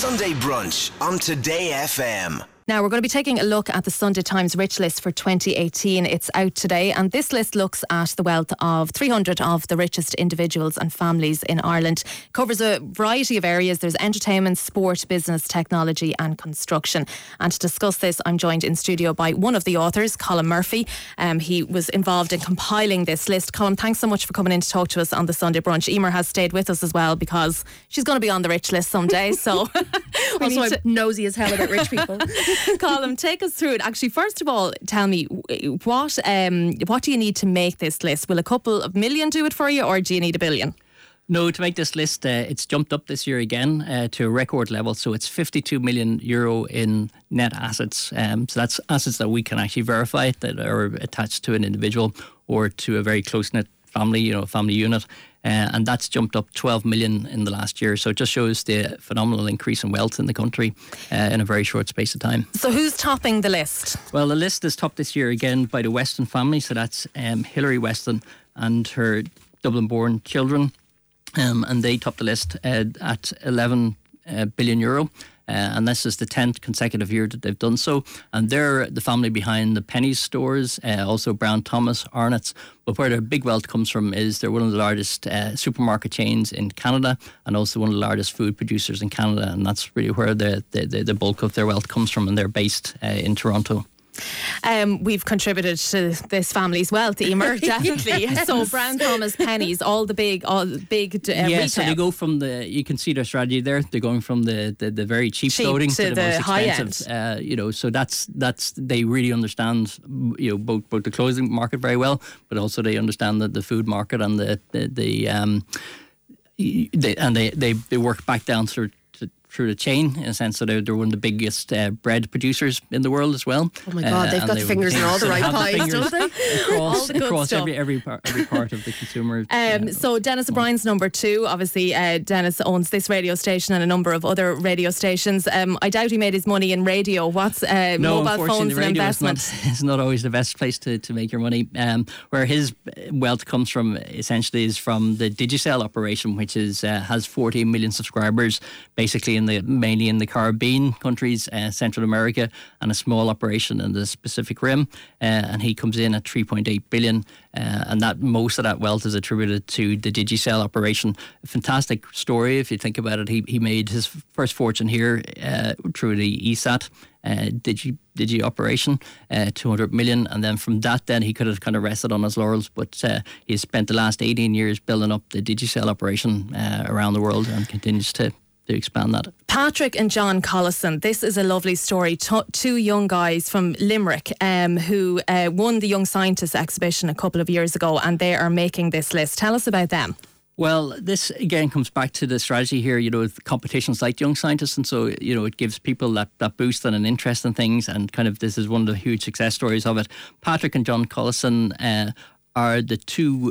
Sunday Brunch on Today FM. Now, we're going to be taking a look at the Sunday Times Rich List for 2018. It's out today, and this list looks at the wealth of 300 of the richest individuals and families in Ireland. It covers a variety of areas. There's entertainment, sport, business, technology and construction. And to discuss this, I'm joined in studio by one of the authors, Colm Murphy. He was involved in compiling this list. Colm, thanks so much for coming in to talk to us on the Sunday Brunch. Emer has stayed with us as well because she's going to be on the rich list someday. So also, I'm nosy as hell about rich people. Colm, take us through it. Actually, first of all, tell me, what do you need to make this list? Will a couple of million do it for you, or do you need $1 billion? No, to make this list, it's jumped up this year again to a record level. So it's €52 million in net assets. So that's assets that we can actually verify that are attached to an individual or to a very close-knit family, family unit. And that's jumped up 12 million in the last year. So it just shows the phenomenal increase in wealth in the country in a very short space of time. So who's topping the list? Well, the list is topped this year again by the Weston family. So that's Hilary Weston and her Dublin-born children. And they topped the list at €11 billion. And this is the 10th consecutive year that they've done so. And they're the family behind the Penneys stores, also Brown Thomas, Arnott's. But where their big wealth comes from is they're one of the largest supermarket chains in Canada and also one of the largest food producers in Canada. And that's really where the bulk of their wealth comes from. And they're based in Toronto. We've contributed to this family's wealth, Emer, definitely. Yes. So Brown Thomas, Penneys, all the big retail. So they go from you can see their strategy there. They're going from the very cheap clothing to the most expensive. High end. So that's they really understand both the clothing market very well, but also they understand the food market and they work back down through the chain, in a sense that they're one of the biggest bread producers in the world as well. Oh my God, they've got the fingers in all the right pies, don't they? Across every part of the consumer. So Dennis O'Brien's number 2. Obviously, Dennis owns this radio station and a number of other radio stations. I doubt he made his money in radio. What's mobile phones and investment? It's not always the best place to make your money. Where his wealth comes from, essentially, is from the Digicel operation, which has 14 million subscribers, basically mainly in the Caribbean countries, Central America, and a small operation in the Pacific Rim. And he comes in at 3.8 billion, and that most of that wealth is attributed to the Digicel operation. A fantastic story if you think about it. He made his first fortune here through the ESAT Digi operation, 200 million, and then from that then he could have kind of rested on his laurels, but he's spent the last 18 years building up the Digicel operation around the world and continues to expand that. Patrick and John Collison, this is a lovely story. Two young guys from Limerick who won the Young Scientists exhibition a couple of years ago, and they are making this list. Tell us about them. Well, this again comes back to the strategy here, with competitions like Young Scientists, and so, it gives people that boost and an interest in things, and kind of this is one of the huge success stories of it. Patrick and John Collison are the two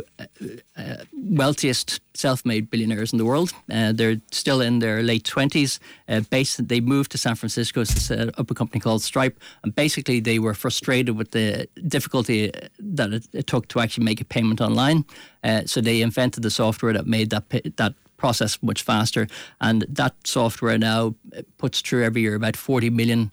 wealthiest self-made billionaires in the world. They're still in their late 20s. They moved to San Francisco to set up a company called Stripe, and basically they were frustrated with the difficulty that it took to actually make a payment online. So they invented the software that made that process much faster, and that software now puts through every year about 40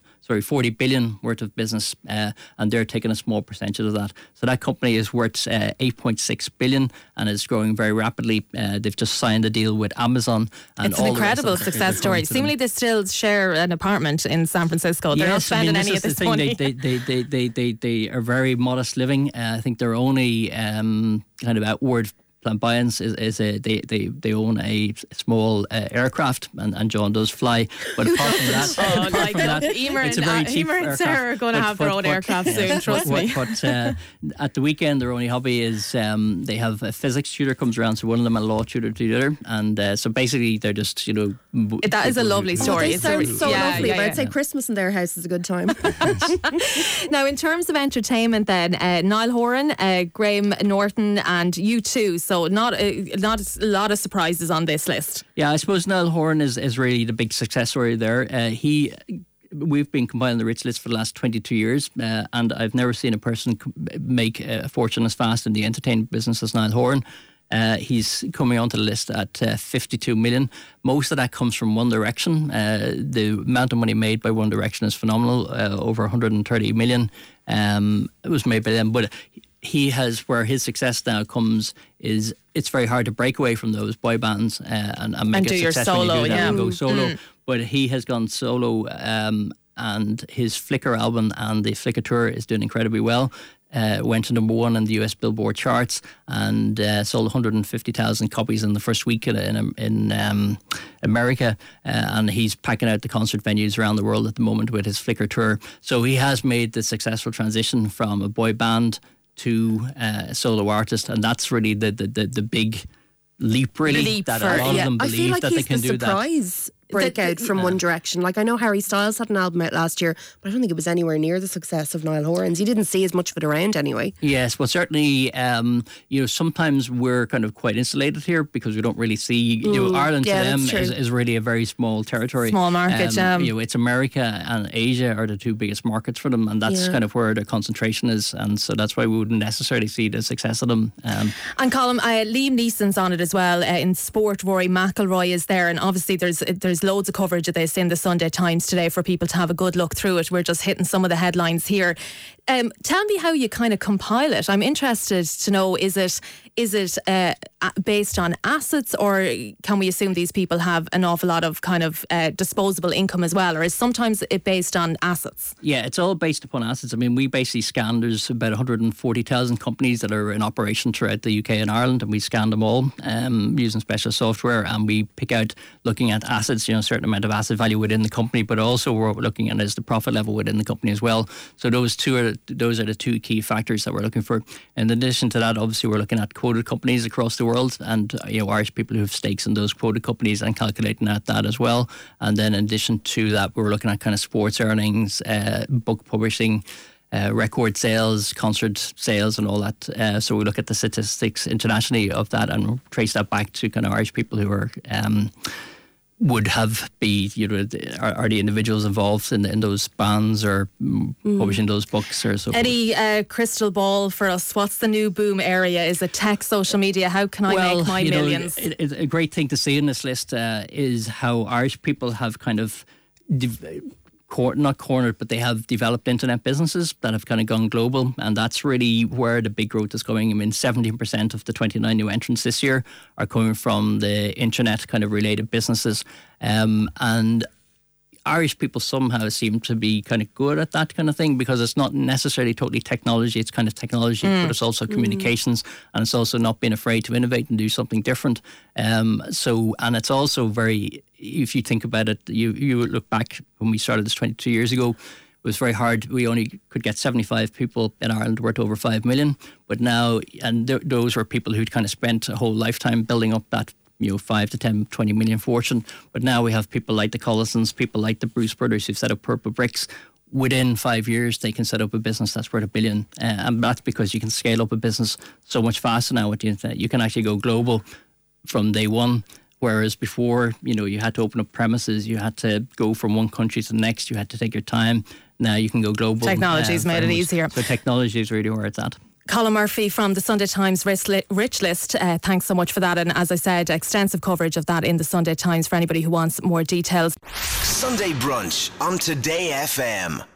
billion worth of business, and they're taking a small percentage of that. So that company is worth 8.6 billion and is growing very rapidly. They've just signed a deal with Amazon. And it's an incredible success story. Seemingly they still share an apartment in San Francisco. They're not spending any of this money. They are very modest living. I think their only kind of outward flamboyance is they own a small aircraft, and John does fly. But apart from that, Emer and Sarah are going to have their own aircraft soon. Trust me. But at the weekend, their only hobby is they have a physics tutor comes around, so one of them a law tutor to the other, and so basically they're just that is a lovely story. It sounds so lovely. But I'd say Christmas in their house is a good time. Now, in terms of entertainment, then Niall Horan, Graham Norton, and U2. So not a lot of surprises on this list. Yeah, I suppose Niall Horan is really the big success story there. We've been compiling the Rich List for the last 22 years, and I've never seen a person make a fortune as fast in the entertainment business as Niall Horan. He's coming onto the list at 52 million. Most of that comes from One Direction. The amount of money made by One Direction is phenomenal, over 130 million. It was made by them, but he has, where his success now comes is it's very hard to break away from those boy bands and make do a your success solo, when you do that yeah. and go solo. But he has gone solo, and his Flickr album and the Flickr tour is doing incredibly well. Went to number 1 in the US Billboard charts and sold 150,000 copies in the first week in America. And he's packing out the concert venues around the world at the moment with his Flickr tour. So he has made the successful transition from a boy band to a solo artist, and that's really the big leap, really, that a lot of them I feel believe like that they he's can the do that. surprise breakout from One Direction. Like, I know Harry Styles had an album out last year, but I don't think it was anywhere near the success of Niall Horan's. You didn't see as much of it around anyway. Yes, well, certainly, sometimes we're kind of quite insulated here because we don't really see, Ireland to them is really a very small territory. Small market, it's America and Asia are the two biggest markets for them, and that's kind of where their concentration is, and so that's why we wouldn't necessarily see the success of them. And Colm, Liam Neeson's on it as well. In sport, Rory McIlroy is there, and obviously there's loads of coverage of this in the Sunday Times today for people to have a good look through it. We're just hitting some of the headlines here. Tell me how you kind of compile it. I'm interested to know, is it based on assets, or can we assume these people have an awful lot of kind of disposable income as well, or is sometimes it based on assets? Yeah, it's all based upon assets. I mean, we basically scan, there's about 140,000 companies that are in operation throughout the UK and Ireland, and we scan them all using special software, and we pick out, looking at assets, a certain amount of asset value within the company, but also what we're looking at is the profit level within the company as well. So those are the two key factors that we're looking for. In addition to that, obviously, we're looking at quoted companies across the world, and Irish people who have stakes in those quoted companies and calculating out that as well. And then in addition to that, we're looking at kind of sports earnings, book publishing, record sales, concert sales, and all that. So we look at the statistics internationally of that and trace that back to kind of Irish people who are would are the individuals involved in those bands or publishing those books or so forth. Any crystal ball for us? What's the new boom area? Is it tech, social media? How can I make my millions? It's a great thing to see in this list is how Irish people have kind of not cornered, but they have developed internet businesses that have kind of gone global, and that's really where the big growth is coming. I mean, 17% of the 29 new entrants this year are coming from the internet kind of related businesses, and Irish people somehow seem to be kind of good at that kind of thing, because it's not necessarily totally technology, it's kind of technology, but it's also communications, and it's also not being afraid to innovate and do something different. And it's also very, if you think about it, you look back when we started this 22 years ago, it was very hard. We only could get 75 people in Ireland worth over 5 million. But now, and those were people who'd kind of spent a whole lifetime building up that 5 to 10, 20 million fortune. But now we have people like the Collisons, people like the Bruce brothers who've set up Purple Bricks. Within 5 years, they can set up a business that's worth $1 billion. And that's because you can scale up a business so much faster now with the internet. You can actually go global from day one. Whereas before, you had to open up premises, you had to go from one country to the next, you had to take your time. Now you can go global. Technology's made it easier. So technology is really where it's at. Colm Murphy from the Sunday Times Rich List, thanks so much for that. And as I said, extensive coverage of that in the Sunday Times for anybody who wants more details. Sunday Brunch on Today FM.